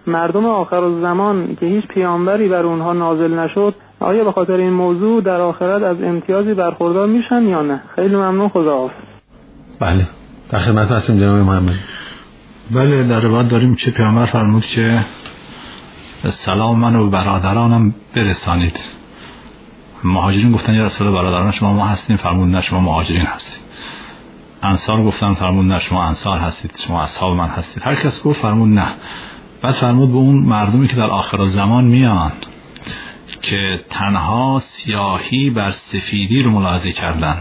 مردم آخرالزمان که هیچ پیامبری بر اونها نازل نشد، آیا به خاطر این موضوع در آخرت از امتیازی برخوردار میشن یا نه؟ خیلی ممنون، خداحافظ. بله، در خدمت هستیم جناب محمد. بله، در روایت داریم که پیامبر فرمود که سلام منو به برادرانم برسانید. مهاجرین گفتن یا رسول الله برادران شما ما هستیم، فرمود نه شما مهاجرین هستید. انصار گفتن، فرمود نه شما انصار هستید، شما اصحاب من هستید. هر کس گفت فرمود نه. بعد فرمود به اون مردمی که در آخر زمان میان که تنها سیاهی بر سفیدی رو ملاحظه کردن،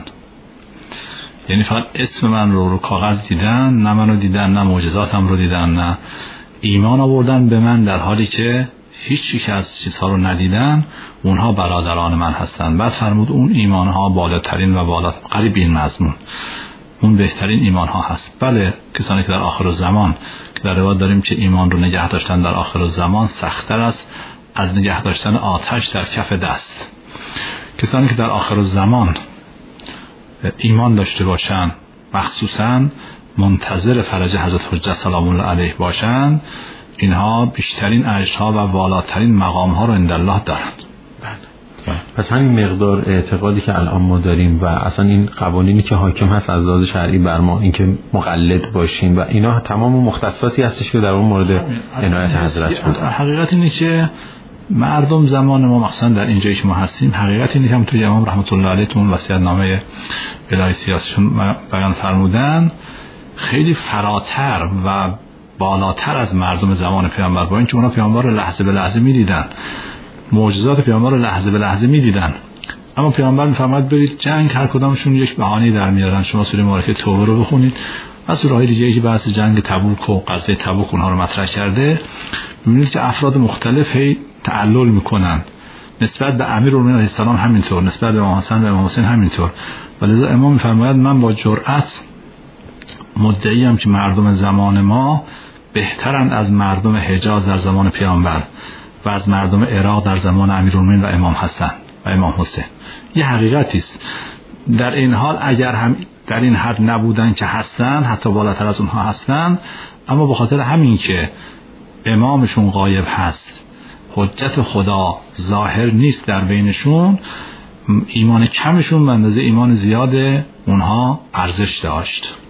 یعنی فقط اسم من رو کاغذ دیدن، نه منو دیدن، نه معجزاتم رو دیدن، نه ایمان آوردن به من، در حالی که هیچ یک از چیزها رو ندیدن، اونها برادران من هستند. بعد فرمود اون ایمانها بالاترین و قریب این مضمون، اون بهترین ایمان ها هست. بله، کسانی که در آخر زمان که در روایت داریم که ایمان رو نگه داشتن در آخر زمان سخت‌تر است از نگه داشتن آتش در کف دست. کسانی که در آخر زمان ایمان داشته باشند، مخصوصاً منتظر فرج حضرت حجت سلام الله علیه باشند، اینها بیشترین اجرها و والاترین مقام ها رو عند الله دارند. پس همین مقدار اعتقادی که الان ما داریم و اصلا این قوانینی که حاکم هست از لحاظ شرعی بر ما، اینکه مقلد باشیم و اینا تمام مختصاتی هستش که در اون مورد عنایت حضرت بود. حقیقت اینه که مردم زمان ما مثلا در اینجایی که ما هستیم، حقیقت اینه که هم توی امام رحمت الله علیه تو اون وصیت‌نامه الهی سیاسیشون بیان فرمودن، خیلی فراتر و بالاتر از مردم زمان پیامبر، با اینکه اونا پیامبر رو لحظه به لحظه می‌دیدن، معجزات پیامبر رو لحظه به لحظه می‌دیدن، اما پیامبر می‌فرماد برید جنگ، هر کدامشون یک بهانه‌ای در میارن. شما سوره مبارکه توبه رو بخونید و سوره‌های دیگه‌ای که بحث جنگ تبوک و غزوه تبوک اونها رو مطرح کرده، می‌بینید که افراد مختلف تعلل می‌کنن. نسبت به امیرالمومنین علیه السلام همینطور، نسبت به امام حسن و امام حسین همینطور. ولذا امام می‌فرماید من با جرأت مدعیم که مردم زمان ما بهترند از مردم حجاز در زمان پیامبر و از مردم عراق در زمان امیرالمومنین و امام حسن و امام حسین. یه حقیقتی است. در این حال اگر هم در این حد نبودن که هستن، حتی بالاتر از اونها هستن، اما به خاطر همین که امامشون غایب هست، حجت خدا ظاهر نیست در بینشون، ایمان کمشون به اندازه ایمان زیاد اونها ارزش داشت.